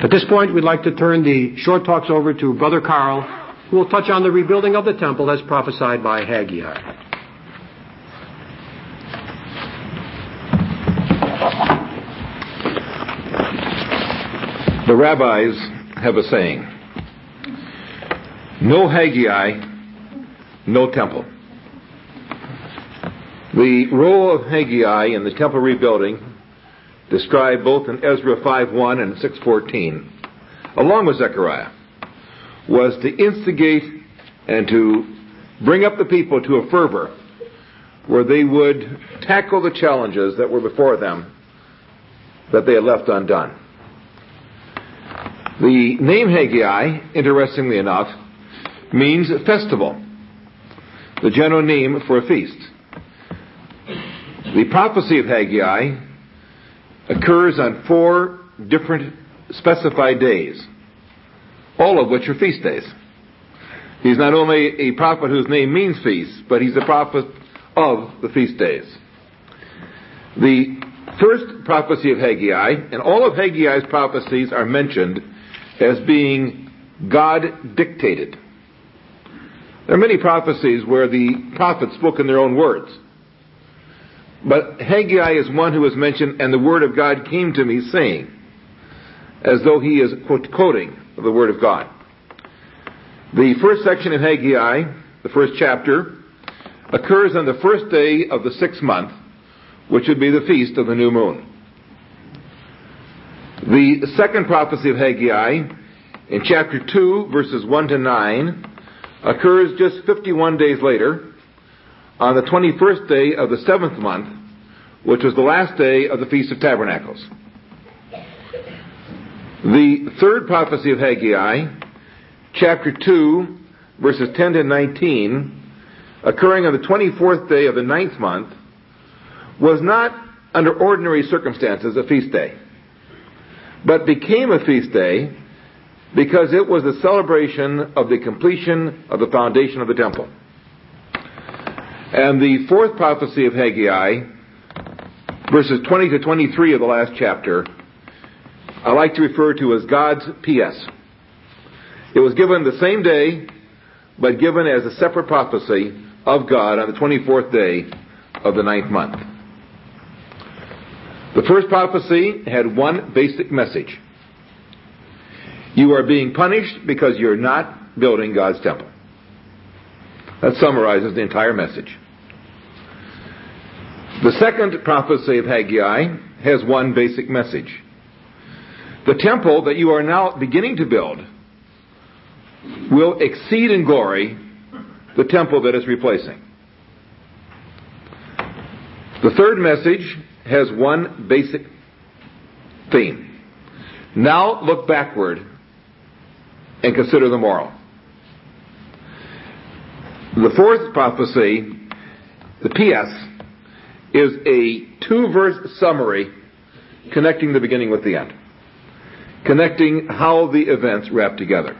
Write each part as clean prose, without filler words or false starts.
At this point, we'd like to turn the short talks over to Brother Carl, who will touch on the rebuilding of the temple as prophesied by Haggai. The rabbis have a saying, no Haggai, no temple. The role of Haggai in the temple rebuilding, described both in Ezra 5:1 and 6:14, along with Zechariah, was to instigate and to bring up the people to a fervor where they would tackle the challenges that were before them that they had left undone. The name Haggai, interestingly enough, means festival, the general name for a feast. The prophecy of Haggai occurs on 4 different specified days, all of which are feast days. He's not only a prophet whose name means feast, but he's a prophet of the feast days. The first prophecy of Haggai, and all of Haggai's prophecies are mentioned as being God-dictated. There are many prophecies where the prophet spoke in their own words. But Haggai is one who is mentioned, and the word of God came to me saying, as though he is quoting the word of God. The first section of Haggai, the first chapter, occurs on the first day of the 6th month, which would be the feast of the new moon. The second prophecy of Haggai, in chapter 2, verses 1 to 9, occurs just 51 days later, on the 21st day of the 7th month, which was the last day of the Feast of Tabernacles. The third prophecy of Haggai, chapter 2, verses 10 to 19, occurring on the 24th day of the 9th month, was not, under ordinary circumstances, a feast day, but became a feast day because it was the celebration of the completion of the foundation of the temple. And the fourth prophecy of Haggai, verses 20 to 23 of the last chapter, I like to refer to as God's P.S. It was given the same day, but given as a separate prophecy of God on the 24th day of the 9th month. The first prophecy had one basic message. You are being punished because you're not building God's temple. That summarizes the entire message. The second prophecy of Haggai has one basic message. The temple that you are now beginning to build will exceed in glory the temple that is replacing. The third message has one basic theme. Now look backward and consider the moral. The fourth prophecy, the P.S., is a 2-verse summary connecting the beginning with the end, connecting how the events wrap together.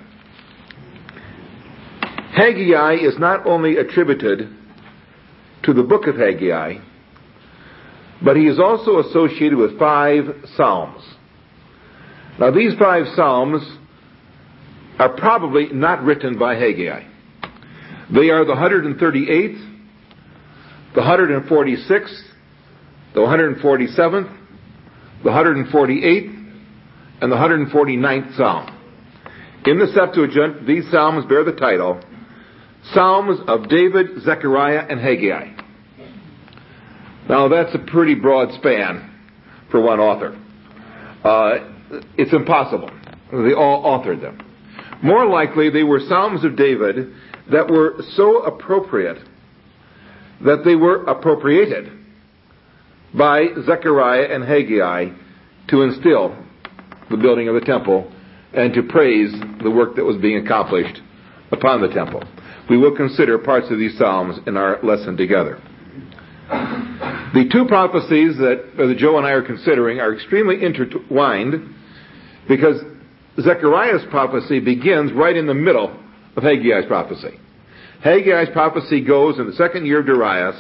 Haggai is not only attributed to the book of Haggai, but he is also associated with 5 psalms. Now, these 5 psalms are probably not written by Haggai. They are the 138th, the 146th, the 147th, the 148th, and the 149th Psalm. In the Septuagint, these Psalms bear the title, Psalms of David, Zechariah, and Haggai. Now, that's a pretty broad span for one author. It's impossible. They all authored them. More likely, they were Psalms of David that were so appropriate that they were appropriated by Zechariah and Haggai to instill the building of the temple and to praise the work that was being accomplished upon the temple. We will consider parts of these Psalms in our lesson together. The 2 prophecies that Brother Joe and I are considering are extremely intertwined because Zechariah's prophecy begins right in the middle of Haggai's prophecy. Haggai's prophecy goes in the 2nd year of Darius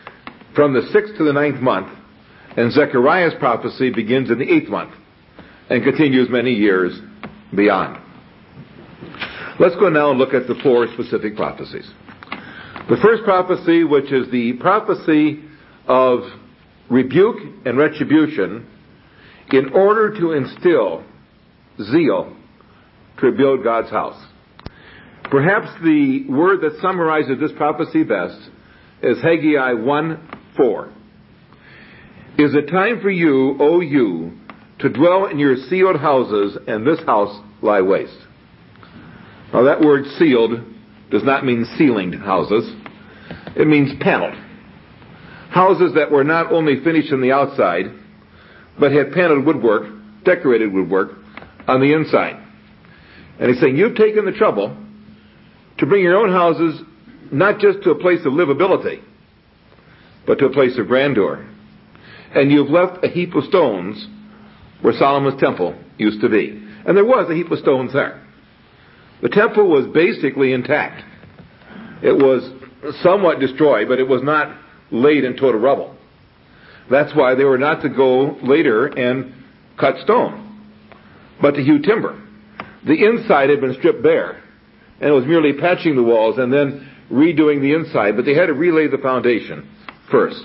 from the 6th to the 9th month, and Zechariah's prophecy begins in the 8th month and continues many years beyond. Let's go now and look at the 4 specific prophecies. The first prophecy, which is the prophecy of rebuke and retribution in order to instill zeal to rebuild God's house. Perhaps the word that summarizes this prophecy best is Haggai 1:4. Is it time for you, O you, to dwell in your sealed houses, and this house lie waste? Now that word sealed does not mean ceilinged houses. It means paneled. Houses that were not only finished on the outside, but had paneled woodwork, decorated woodwork, on the inside. And he's saying, you've taken the trouble to bring your own houses not just to a place of livability, but to a place of grandeur. And you've left a heap of stones where Solomon's temple used to be. And there was a heap of stones there. The temple was basically intact. It was somewhat destroyed, but it was not laid in total rubble. That's why they were not to go later and cut stone, but to hew timber. The inside had been stripped bare, and it was merely patching the walls and then redoing the inside, but they had to relay the foundation first.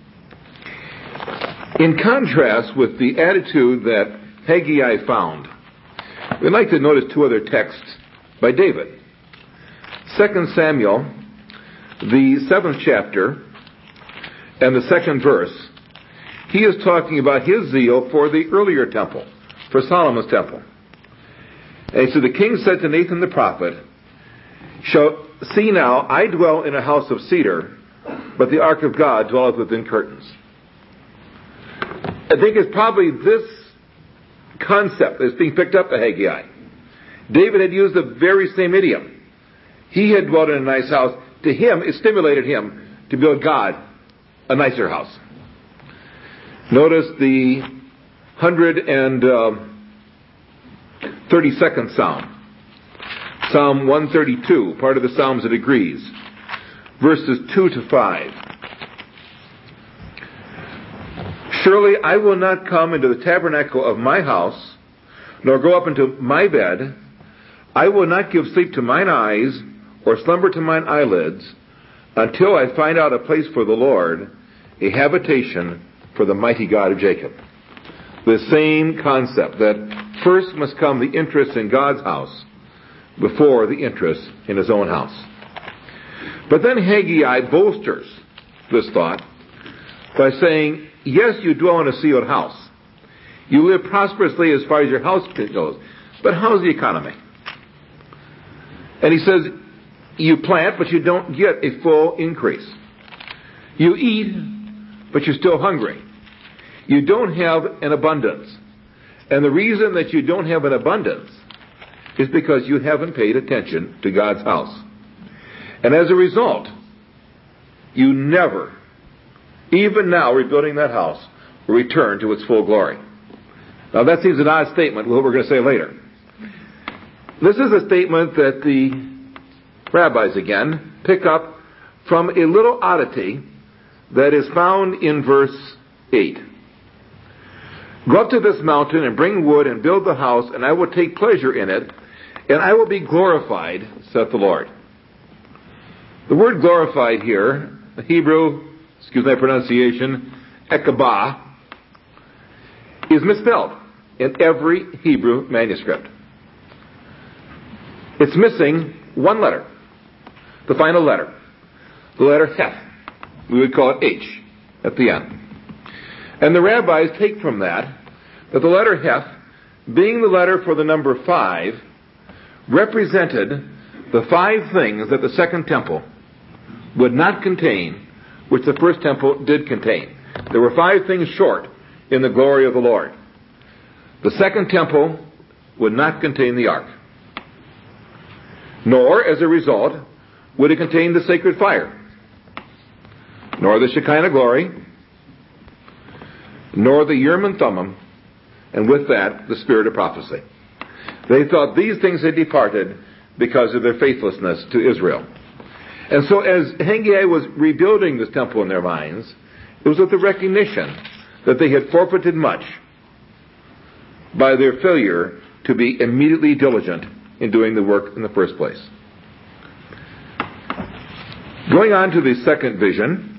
In contrast with the attitude that Haggai found, we'd like to notice 2 other texts by David. 2 Samuel, the 7th chapter, and the 2nd verse, he is talking about his zeal for the earlier temple, for Solomon's temple. And so the king said to Nathan the prophet, see now, I dwell in a house of cedar, but the ark of God dwelleth within curtains. I think it's probably this concept that's being picked up by Haggai. David had used the very same idiom. He had dwelt in a nice house. To him, it stimulated him to build God a nicer house. Notice the 132nd Psalm. Psalm 132, part of the Psalms of Degrees, verses 2 to 5. Surely I will not come into the tabernacle of my house, nor go up into my bed. I will not give sleep to mine eyes, or slumber to mine eyelids, until I find out a place for the Lord, a habitation for the mighty God of Jacob. The same concept that first must come the interest in God's house before the interest in his own house. But then Haggai bolsters this thought by saying, yes, you dwell in a sealed house. You live prosperously as far as your house goes. But how's the economy? And he says, you plant, but you don't get a full increase. You eat, but you're still hungry. You don't have an abundance. And the reason that you don't have an abundance is because you haven't paid attention to God's house. And as a result, you never, even now rebuilding that house, will return to its full glory. Now that seems an odd statement, what we're going to say later. This is a statement that the rabbis again pick up from a little oddity that is found in verse 8. Go up to this mountain and bring wood and build the house, and I will take pleasure in it, and I will be glorified, saith the Lord. The word glorified here, the Hebrew, excuse my pronunciation, ekabah, is misspelled in every Hebrew manuscript. It's missing one letter, the final letter, the letter Heth. We would call it H at the end. And the rabbis take from that the letter Heth, being the letter for the number 5, represented the 5 things that the second temple would not contain, which the first temple did contain. There were 5 things short in the glory of the Lord. The second temple would not contain the ark, nor, as a result, would it contain the sacred fire, nor the Shekinah glory, nor the Urim and Thummim, and with that, the spirit of prophecy. They thought these things had departed because of their faithlessness to Israel. And so as Haggai was rebuilding this temple in their minds, it was with the recognition that they had forfeited much by their failure to be immediately diligent in doing the work in the first place. Going on to the second vision,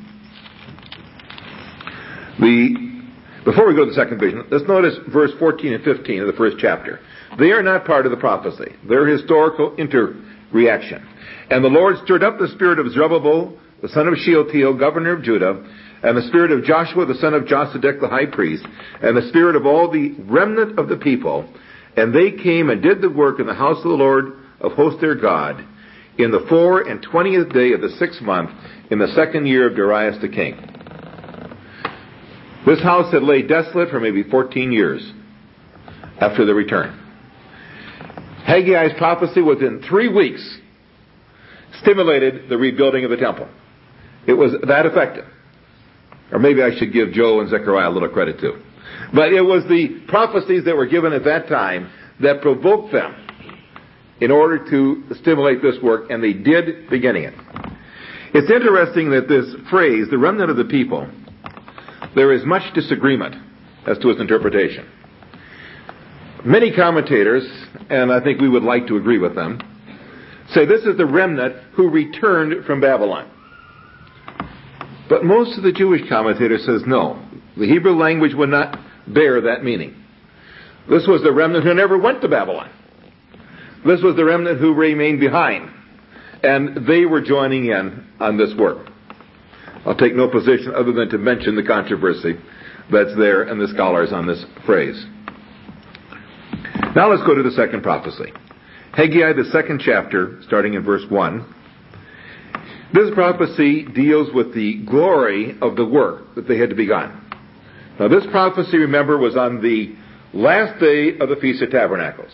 before we go to the second vision, let's notice verse 14 and 15 of the first chapter. They are not part of the prophecy. They're historical interreaction. And the Lord stirred up the spirit of Zerubbabel, the son of Shealtiel, governor of Judah, and the spirit of Joshua, the son of Josedech, the high priest, and the spirit of all the remnant of the people. And they came and did the work in the house of the Lord of hosts their God, in the 24th day of the 6th month, in the 2nd year of Darius the king. This house had laid desolate for maybe 14 years after the return. Haggai's prophecy within 3 weeks stimulated the rebuilding of the temple. It was that effective. Or maybe I should give Joe and Zechariah a little credit too. But it was the prophecies that were given at that time that provoked them in order to stimulate this work, and they did beginning it. It's interesting that this phrase, the remnant of the people, there is much disagreement as to its interpretation. Many commentators, and I think we would like to agree with them, say this is the remnant who returned from Babylon. But most of the Jewish commentators says no. The Hebrew language would not bear that meaning. This was the remnant who never went to Babylon. This was the remnant who remained behind. And they were joining in on this work. I'll take no position other than to mention the controversy that's there and the scholars on this phrase. Now let's go to the second prophecy. Haggai, the 2nd chapter, starting in verse 1. This prophecy deals with the glory of the work that they had begun. Now this prophecy, remember, was on the last day of the Feast of Tabernacles.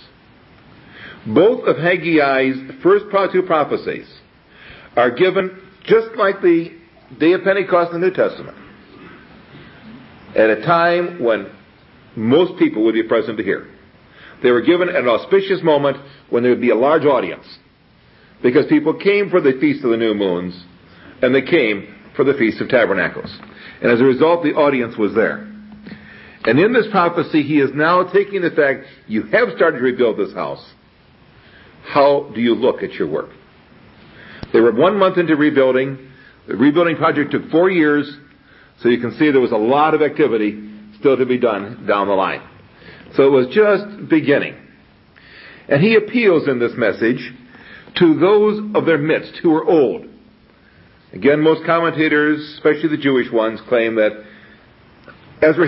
Both of Haggai's first two prophecies are given just like the day of Pentecost in the New Testament, at a time when most people would be present to hear. They were given at an auspicious moment when there would be a large audience, because people came for the Feast of the New Moons, and they came for the Feast of Tabernacles. And as a result, the audience was there. And in this prophecy, he is now taking the fact, you have started to rebuild this house. How do you look at your work? They were 1 month into rebuilding. The rebuilding project took 4 years, so you can see there was a lot of activity still to be done down the line. So it was just beginning. And he appeals in this message to those of their midst who are old. Again, most commentators, especially the Jewish ones, claim that Haggai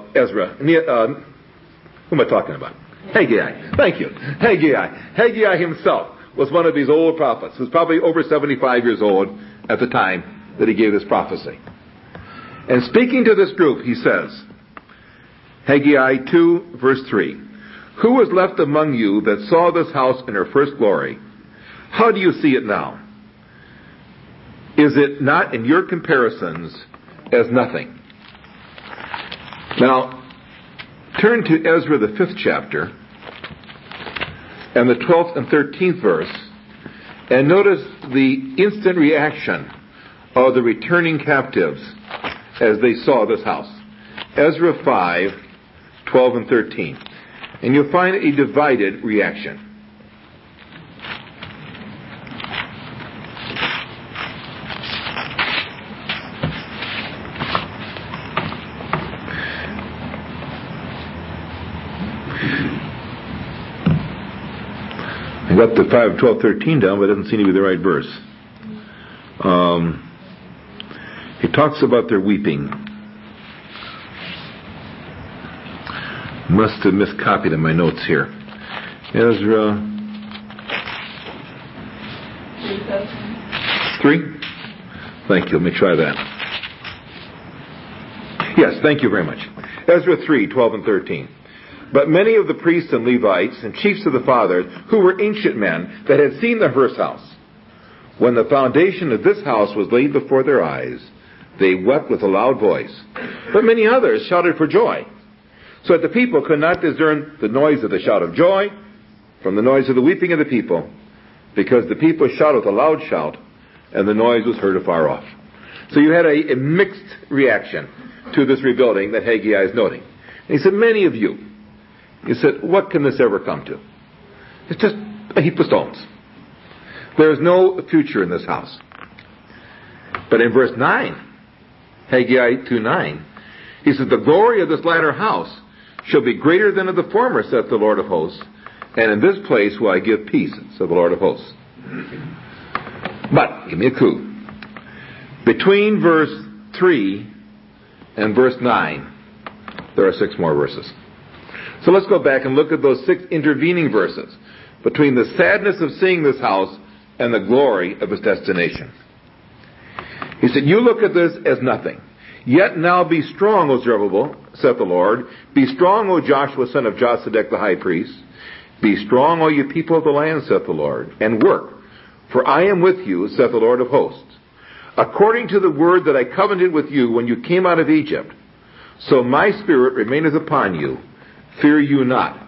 himself was one of these old prophets, who's probably over 75 years old at the time that he gave this prophecy. And speaking to this group, he says, Haggai 2, verse 3, "Who was left among you that saw this house in her first glory? How do you see it now? Is it not in your comparisons as nothing?" Now, turn to Ezra, the 5th chapter, and the 12th and 13th verse, and notice the instant reaction of the returning captives as they saw this house. Ezra 5, 12 and 13. And you'll find a divided reaction. I got the 5, 12, 13 down, but it doesn't seem to be the right verse. It talks about their weeping. Must have miscopied in my notes here. Ezra 3? Thank you. Let me try that. Yes, thank you very much. Ezra 3, 12 and 13. "But many of the priests and Levites and chiefs of the fathers, who were ancient men that had seen the first house, when the foundation of this house was laid before their eyes, they wept with a loud voice. But many others shouted for joy, so that the people could not discern the noise of the shout of joy from the noise of the weeping of the people, because the people shouted with a loud shout, and the noise was heard afar off." So you had a mixed reaction to this rebuilding that Haggai is noting. And he said, many of you You said, what can this ever come to? It's just a heap of stones. There is no future in this house. But in verse 9, Haggai 2:9, he says, the glory of this latter house shall be greater than of the former, saith the Lord of hosts, and in this place will I give peace, saith the Lord of hosts. But, give me a clue. Between verse 3 and verse 9, there are 6 more verses. So let's go back and look at those 6 intervening verses between the sadness of seeing this house and the glory of its destination. He said, you look at this as nothing. Yet now be strong, O Zerubbabel, saith the Lord. Be strong, O Joshua, son of Josedech the high priest. Be strong, O you people of the land, saith the Lord, and work. For I am with you, saith the Lord of hosts. According to the word that I covenanted with you when you came out of Egypt, so my spirit remaineth upon you. Fear you not.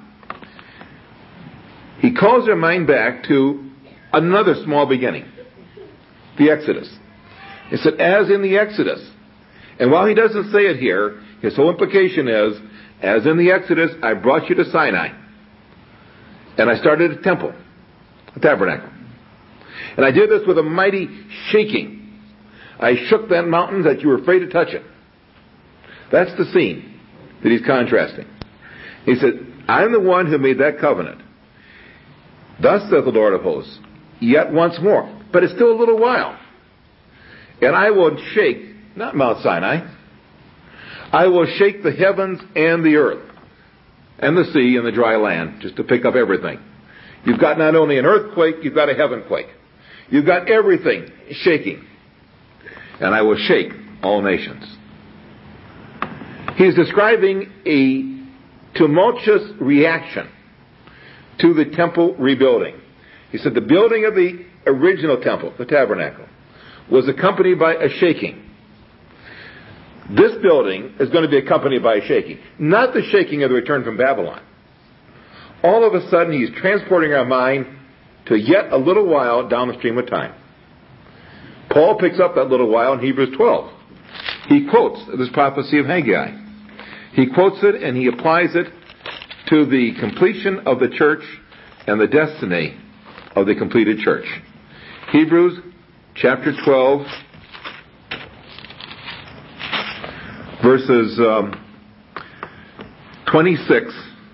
He calls their mind back to another small beginning, the Exodus. He said, as in the Exodus. And while he doesn't say it here, his whole implication is, as in the Exodus, I brought you to Sinai. And I started a temple, a tabernacle. And I did this with a mighty shaking. I shook that mountain that you were afraid to touch it. That's the scene that he's contrasting. He said, I'm the one who made that covenant. Thus saith the Lord of hosts, yet once more. But it's still a little while. And I will shake, not Mount Sinai, I will shake the heavens and the earth, and the sea and the dry land, just to pick up everything. You've got not only an earthquake, you've got a heaven quake. You've got everything shaking. And I will shake all nations. He's describing a tumultuous reaction to the temple rebuilding. He said the building of the original temple, the tabernacle, was accompanied by a shaking. This building is going to be accompanied by a shaking. Not the shaking of the return from Babylon. All of a sudden, he's transporting our mind to yet a little while down the stream of time. Paul picks up that little while in Hebrews 12. He quotes this prophecy of Haggai. He quotes it and he applies it to the completion of the church and the destiny of the completed church. Hebrews chapter 12, verses 26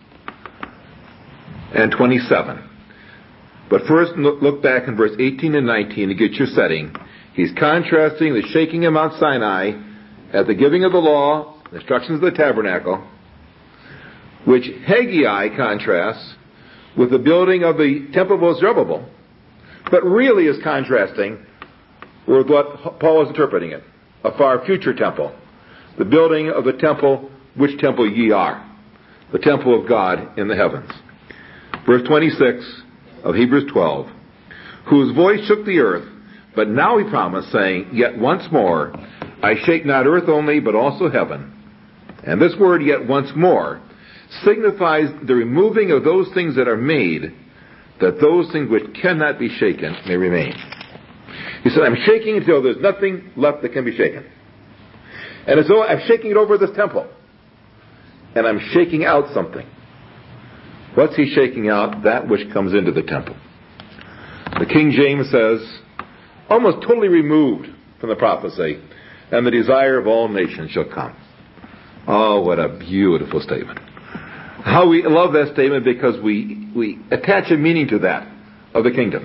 and 27. But first look back in verse 18 and 19 to get your setting. He's contrasting the shaking of Mount Sinai at the giving of the law, the instructions of the tabernacle, which Haggai contrasts with the building of the temple of Zerubbabel, but really is contrasting with what Paul is interpreting it, a far future temple, the building of the temple, which temple ye are, the temple of God in the heavens. Verse 26 of Hebrews 12, whose voice shook the earth, but now he promised, saying, yet once more, I shake not earth only, but also heaven. And this word, yet once more, signifies the removing of those things that are made, that those things which cannot be shaken may remain. He said, I'm shaking until there's nothing left that can be shaken. And as though I'm shaking it over this temple. And I'm shaking out something. What's he shaking out? That which comes into the temple. The King James says, almost totally removed from the prophecy, and the desire of all nations shall come. Oh, what a beautiful statement. How we love that statement because we attach a meaning to that of the kingdom.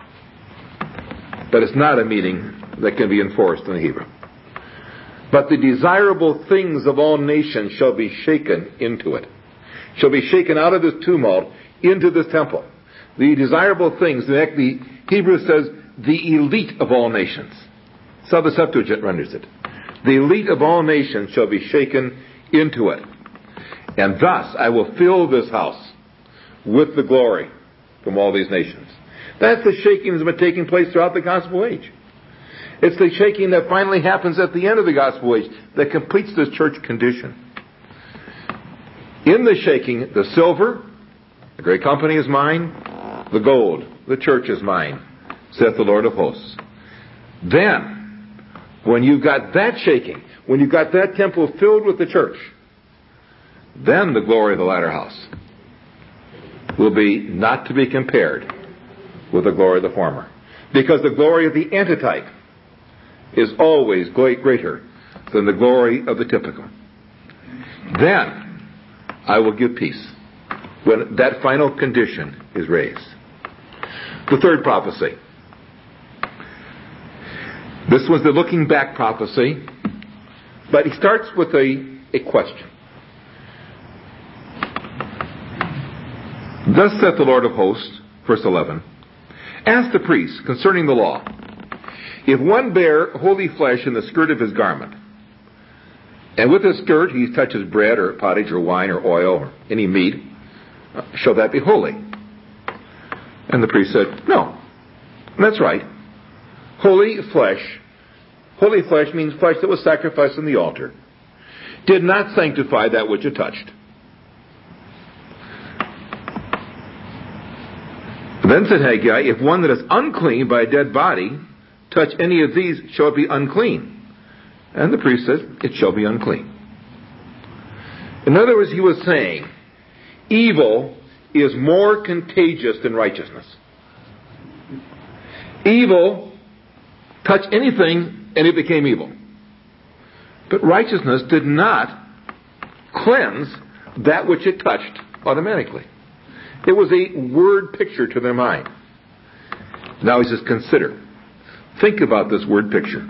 But it's not a meaning that can be enforced in the Hebrew. But the desirable things of all nations shall be shaken into it. Shall be shaken out of this tumult into this temple. The desirable things, the Hebrew says, the elite of all nations. That's how the Septuagint renders it. The elite of all nations shall be shaken into it. And thus I will fill this house with the glory from all these nations. That's the shaking that's been taking place throughout the gospel age. It's the shaking that finally happens at the end of the gospel age that completes this church condition. In the shaking, the silver, the great company is mine. The gold, the church is mine, saith the Lord of hosts. Then, when you've got that shaking, when you've got that temple filled with the church, then the glory of the latter house will be not to be compared with the glory of the former. Because the glory of the antitype is always greater than the glory of the typical. Then I will give peace, when that final condition is raised. The third prophecy. This was the looking back prophecy, but he starts with a question. Thus saith the Lord of hosts, verse 11, ask the priests concerning the law, if one bear holy flesh in the skirt of his garment, and with his skirt he touches bread or pottage or wine or oil or any meat, shall that be holy? And the priest said, no. And that's right. Holy flesh means flesh that was sacrificed on the altar, did not sanctify that which it touched. Then said Haggai, if one that is unclean by a dead body touch any of these, shall it be unclean? And the priest says, it shall be unclean. In other words, he was saying, evil is more contagious than righteousness. Evil touched anything and it became evil. But righteousness did not cleanse that which it touched automatically. It was a word picture to their mind. Now he says, consider. Think about this word picture.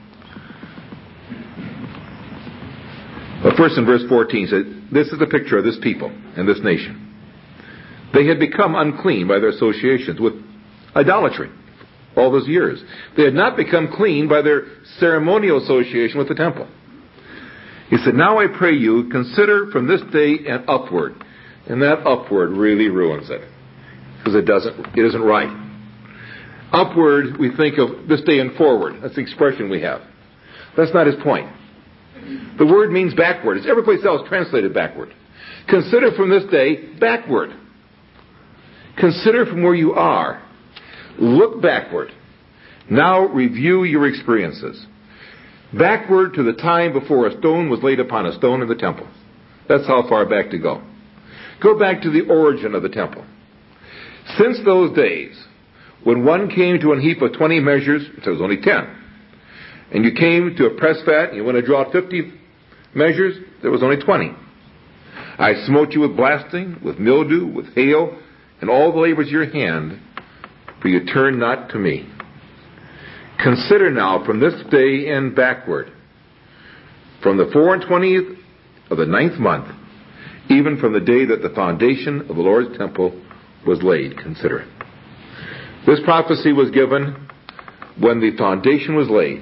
But first in verse 14 he said, this is a picture of this people and this nation. They had become unclean by their associations with idolatry all those years. They had not become clean by their ceremonial association with the temple. He said, now I pray you, consider from this day and upward. And that upward really ruins it. Because it isn't right. Upward, we think of this day and forward. That's the expression we have. That's not his point. The word means backward. It's every place else translated backward. Consider from this day backward. Consider from where you are. Look backward. Now review your experiences. Backward to the time before a stone was laid upon a stone in the temple. That's how far back to go. Go back to the origin of the temple. Since those days, when one came to a heap of 20 measures, so it was only 10, and you came to a press fat, and you want to draw 50 measures, there was only 20. I smote you with blasting, with mildew, with hail, and all the labors of your hand, for you turned not to me. Consider now from this day and backward, from the 24th of the 9th month, even from the day that the foundation of the Lord's temple was laid. Consider it. This prophecy was given when the foundation was laid.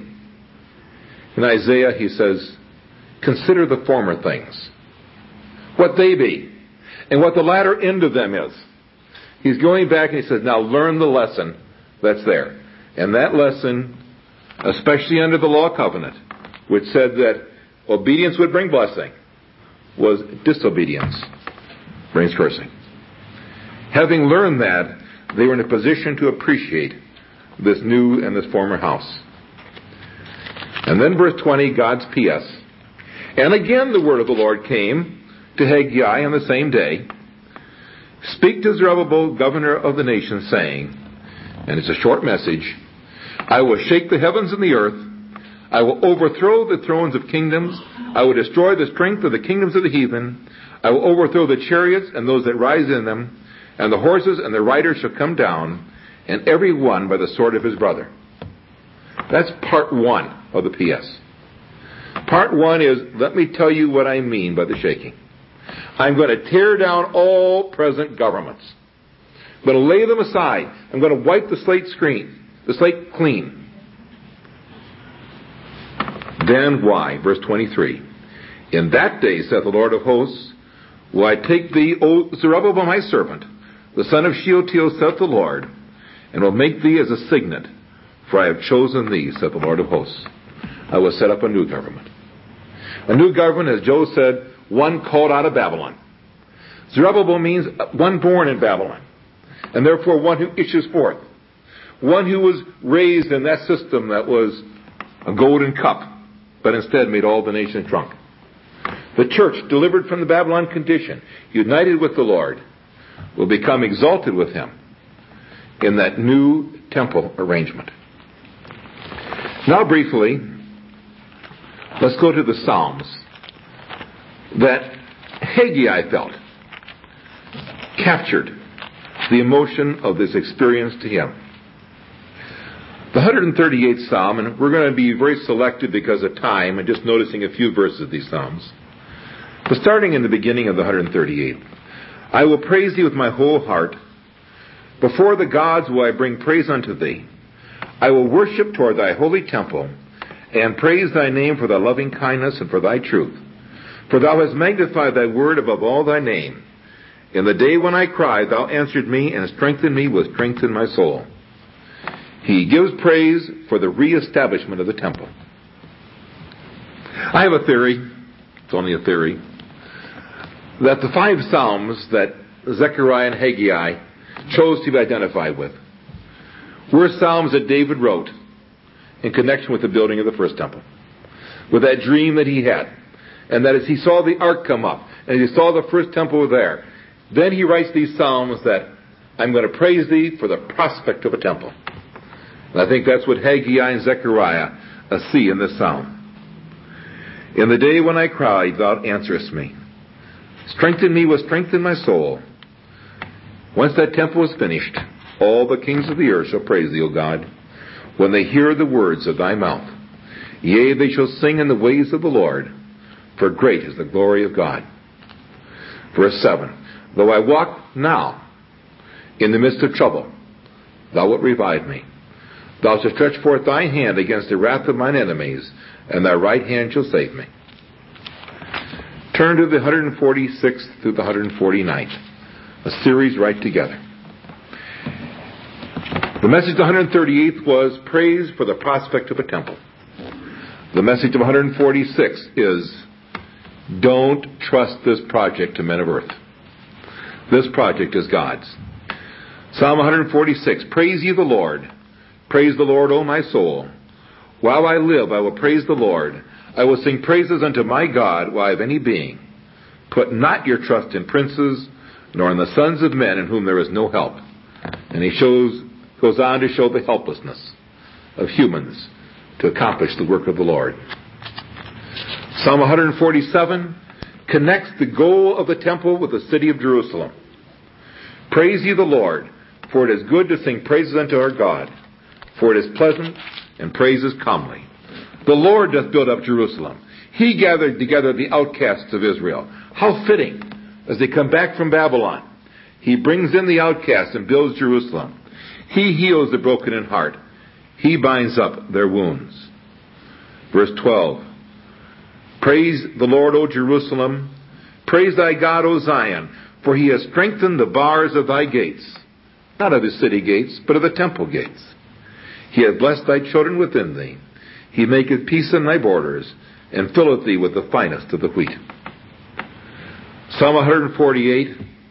In Isaiah he says, consider the former things, what they be, and what the latter end of them is. He's going back and he says, now learn the lesson that's there. And that lesson, especially under the law covenant, which said that obedience would bring blessing, was disobedience brings cursing. Having learned that, they were in a position to appreciate this new and this former house. And then verse 20, God's P.S. And again the word of the Lord came to Haggai on the same day. Speak to Zerubbabel, governor of the nation, saying, and it's a short message, I will shake the heavens and the earth. I will overthrow the thrones of kingdoms. I will destroy the strength of the kingdoms of the heathen. I will overthrow the chariots and those that rise in them. And the horses and their riders shall come down, and every one by the sword of his brother. That's part one of the P.S. Part one is, let me tell you what I mean by the shaking. I'm going to tear down all present governments. I'm going to lay them aside. I'm going to wipe the slate clean. Then why? Verse 23. In that day, saith the Lord of hosts, will I take thee, O Zerubbabel, my servant, the son of Shealtiel, saith the Lord, and will make thee as a signet, for I have chosen thee, saith the Lord of hosts. I will set up a new government. A new government, as Joe said, one called out of Babylon. Zerubbabel means one born in Babylon, and therefore one who issues forth. One who was raised in that system that was a golden cup, but instead made all the nations drunk. The church, delivered from the Babylon condition, united with the Lord, will become exalted with him in that new temple arrangement. Now briefly, let's go to the Psalms that Haggai felt captured the emotion of this experience to him. The 138th Psalm, and we're going to be very selective because of time and just noticing a few verses of these Psalms. But starting in the beginning of the 138th, I will praise thee with my whole heart. Before the gods will I bring praise unto thee. I will worship toward thy holy temple, and praise thy name for thy loving kindness and for thy truth. For thou hast magnified thy word above all thy name. In the day when I cried, thou answered me and strengthened me with strength in my soul. He gives praise for the reestablishment of the temple. I have a theory, it's only a theory, that the 5 Psalms that Zechariah and Haggai chose to be identified with were Psalms that David wrote in connection with the building of the first temple, with that dream that he had. And that as he saw the ark come up, and he saw the first temple there, then he writes these Psalms that I'm going to praise thee for the prospect of a temple. And I think that's what Haggai and Zechariah see in this Psalm. In the day when I cried, thou answerest me. Strengthen me with strength in my soul. Once that temple is finished, all the kings of the earth shall praise thee, O God, when they hear the words of thy mouth. Yea, they shall sing in the ways of the Lord, for great is the glory of God. Verse 7. Though I walk now in the midst of trouble, thou wilt revive me. Thou shalt stretch forth thy hand against the wrath of mine enemies, and thy right hand shall save me. Turn to the 146th through the 149th, a series right together. The message of the 138th was praise for the prospect of a temple. The message of 146 is don't trust this project to men of earth. This project is God's. Psalm 146, praise ye the Lord. Praise the Lord, O my soul. While I live, I will praise the Lord. I will sing praises unto my God while I have any being. Put not your trust in princes, nor in the sons of men in whom there is no help. And he goes on to show the helplessness of humans to accomplish the work of the Lord. Psalm 147 connects the goal of the temple with the city of Jerusalem. Praise ye the Lord, for it is good to sing praises unto our God, for it is pleasant and praise is comely. The Lord doth build up Jerusalem. He gathered together the outcasts of Israel. How fitting, as they come back from Babylon. He brings in the outcasts and builds Jerusalem. He heals the broken in heart. He binds up their wounds. Verse 12. Praise the Lord, O Jerusalem. Praise thy God, O Zion, for he has strengthened the bars of thy gates. Not of the city gates, but of the temple gates. He hath blessed thy children within thee. He maketh peace in thy borders, and filleth thee with the finest of the wheat. Psalm 148,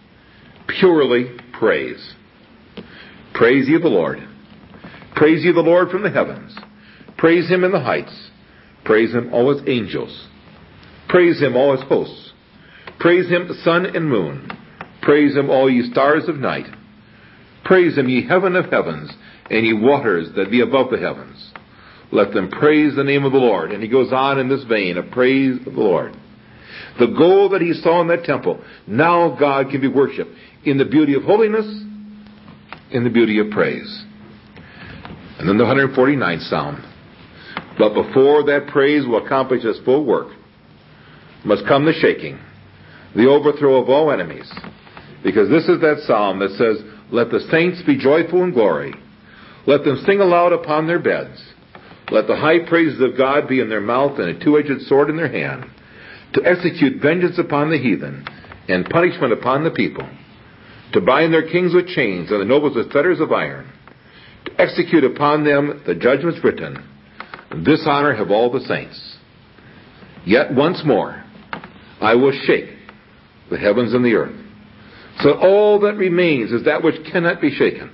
purely praise. Praise ye the Lord. Praise ye the Lord from the heavens. Praise him in the heights. Praise him, all his angels. Praise him, all his hosts. Praise him, sun and moon. Praise him, all ye stars of night. Praise him, ye heaven of heavens, and ye waters that be above the heavens. Let them praise the name of the Lord. And he goes on in this vein of praise of the Lord. The goal that he saw in that temple, now God can be worshipped in the beauty of holiness, in the beauty of praise. And then the 149th Psalm. But before that praise will accomplish its full work, must come the shaking, the overthrow of all enemies. Because this is that psalm that says, let the saints be joyful in glory. Let them sing aloud upon their beds. Let the high praises of God be in their mouth and a two-edged sword in their hand, to execute vengeance upon the heathen and punishment upon the people, to bind their kings with chains and the nobles with fetters of iron, to execute upon them the judgments written. This honor have all the saints. Yet once more I will shake the heavens and the earth. So all that remains is that which cannot be shaken.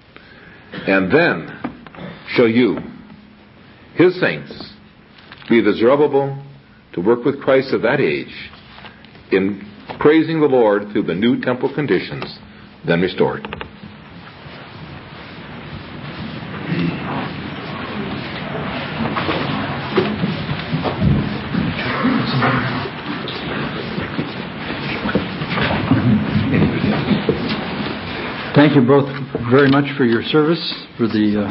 And then shall you, his saints, be the Zerubbabel to work with Christ of that age in praising the Lord through the new temple conditions then restored. Thank you both very much for your service, for the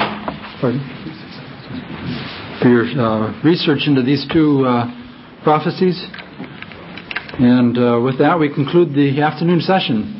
for your research into these two prophecies. And with that, we conclude the afternoon session.